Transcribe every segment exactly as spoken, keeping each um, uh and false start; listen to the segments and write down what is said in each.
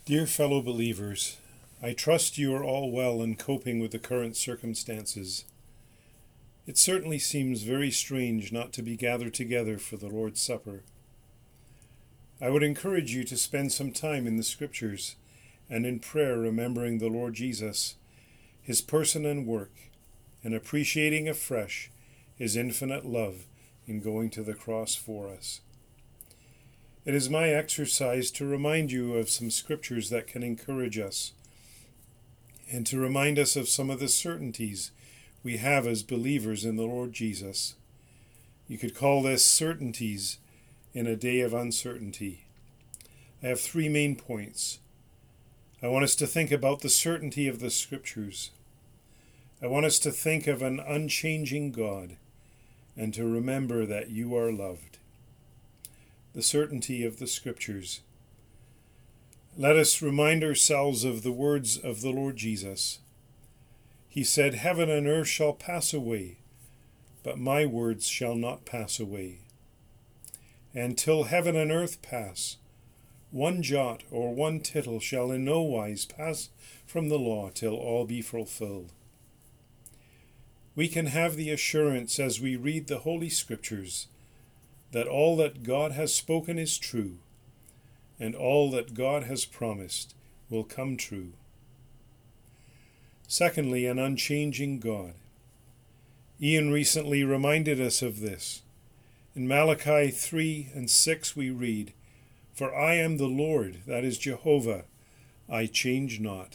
Dear fellow believers, I trust you are all well and coping with the current circumstances. It certainly seems very strange not to be gathered together for the Lord's Supper. I would encourage you to spend some time in the Scriptures and in prayer remembering the Lord Jesus, his person and work, and appreciating afresh his infinite love in going to the cross for us. It is my exercise to remind you of some scriptures that can encourage us and to remind us of some of the certainties we have as believers in the Lord Jesus. You could call this certainties in a day of uncertainty. I have three main points. I want us to think about the certainty of the scriptures. I want us to think of an unchanging God and to remember that you are loved. The certainty of the Scriptures. Let us remind ourselves of the words of the Lord Jesus. He said, "Heaven and earth shall pass away, but my words shall not pass away. And till heaven and earth pass, one jot or one tittle shall in no wise pass from the law till all be fulfilled." We can have the assurance as we read the Holy Scriptures that all that God has spoken is true, and all that God has promised will come true. Secondly, an unchanging God. Ian recently reminded us of this. In Malachi three and six we read, "For I am the Lord, that is Jehovah, I change not."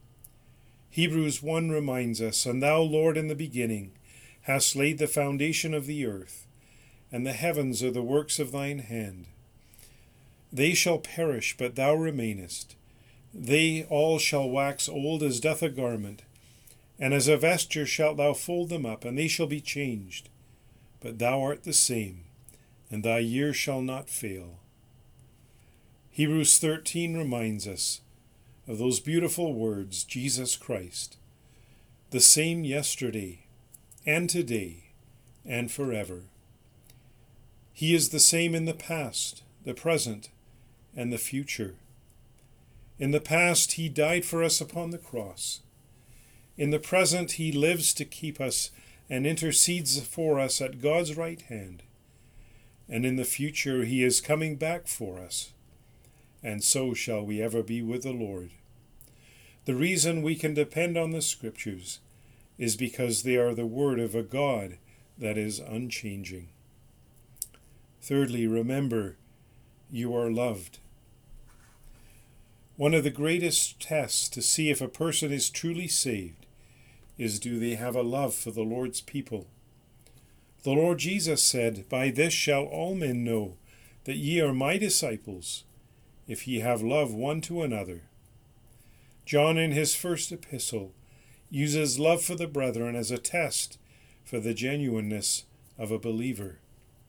Hebrews one reminds us, "And thou, Lord, in the beginning, hast laid the foundation of the earth, and the heavens are the works of thine hand. They shall perish, but thou remainest. They all shall wax old as doth a garment, and as a vesture shalt thou fold them up, and they shall be changed. But thou art the same, and thy years shall not fail." Hebrews thirteen reminds us of those beautiful words, Jesus Christ, the same yesterday, and today, and forever. He is the same in the past, the present, and the future. In the past, he died for us upon the cross. In the present, he lives to keep us and intercedes for us at God's right hand. And in the future, he is coming back for us. And so shall we ever be with the Lord. The reason we can depend on the Scriptures is because they are the word of a God that is unchanging. Thirdly, remember, you are loved. One of the greatest tests to see if a person is truly saved is, do they have a love for the Lord's people? The Lord Jesus said, "By this shall all men know that ye are my disciples, if ye have love one to another." John, in his first epistle, uses love for the brethren as a test for the genuineness of a believer.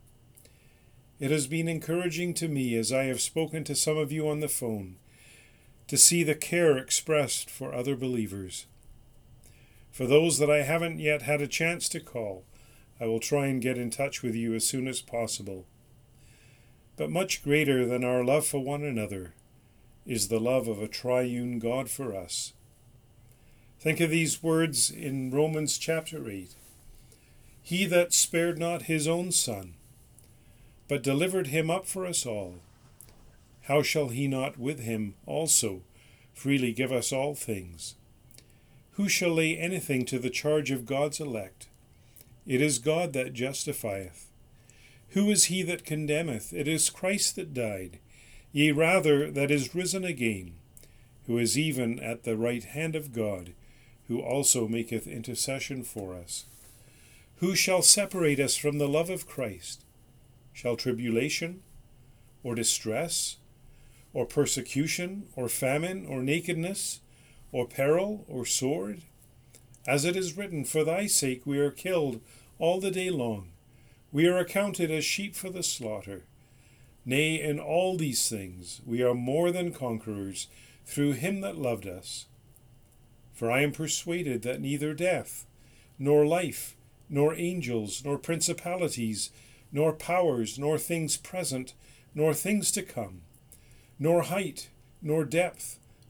It has been encouraging to me as I have spoken to some of you on the phone to see the care expressed for other believers. For those that I haven't yet had a chance to call, I will try and get in touch with you as soon as possible. But much greater than our love for one another is the love of a triune God for us. Think of these words in Romans chapter eight. "He that spared not his own Son, but delivered him up for us all, how shall he not with him also freely give us all things? Who shall lay anything to the charge of God's elect? It is God that justifieth. Who is he that condemneth? It is Christ that died, yea rather that is risen again, who is even at the right hand of God, who also maketh intercession for us. Who shall separate us from the love of Christ? Shall tribulation, or distress, or persecution, or famine, or nakedness, or peril, or sword? As it is written, For thy sake we are killed all the day long. We are accounted as sheep for the slaughter. Nay, in all these things we are more than conquerors through him that loved us. For I am persuaded that neither death, nor life, nor angels, nor principalities, nor powers, nor things present, nor things to come, nor height, nor depth,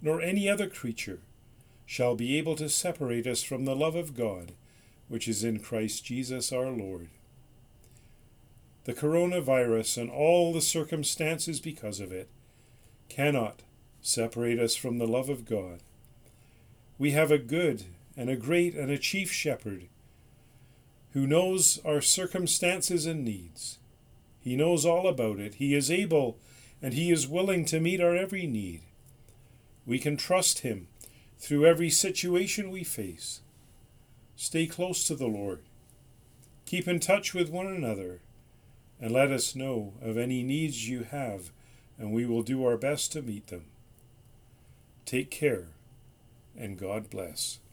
nor any other creature shall be able to separate us from the love of God, which is in Christ Jesus our Lord. The coronavirus and all the circumstances because of it cannot separate us from the love of God. We have a good and a great and a chief shepherd who knows our circumstances and needs. He knows all about it. He is able and he is willing to meet our every need. We can trust him through every situation we face. Stay close to the Lord. Keep in touch with one another, and let us know of any needs you have, and we will do our best to meet them. Take care, and God bless.